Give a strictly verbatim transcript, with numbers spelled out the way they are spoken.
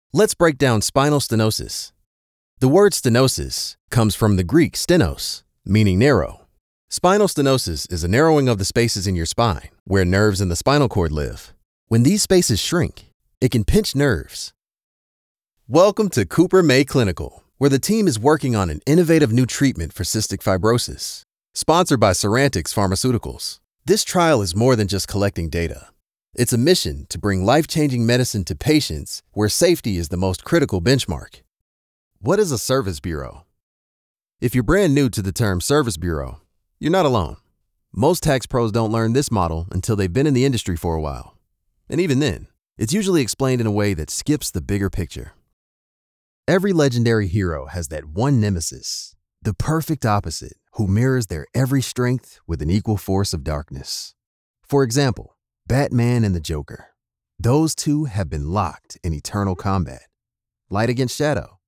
Let's break down spinal stenosis. The word stenosis comes from the Greek stenos, meaning narrow. Spinal stenosis is a narrowing of the spaces in your spine, where nerves in the spinal cord live. When these spaces shrink, it can pinch nerves. Welcome to Cooper May Clinical, where the team is working on an innovative new treatment for cystic fibrosis. Sponsored by Cerantix Pharmaceuticals. This trial is more than just collecting data. It's a mission to bring life-changing medicine to patients where safety is the most critical benchmark. What is a service bureau? If you're brand new to the term service bureau, you're not alone. Most tax pros don't learn this model until they've been in the industry for a while. And even then, it's usually explained in a way that skips the bigger picture. Every legendary hero has that one nemesis, the perfect opposite, who mirrors their every strength with an equal force of darkness. For example, Batman and the Joker. Those two have been locked in eternal combat. Light against shadow,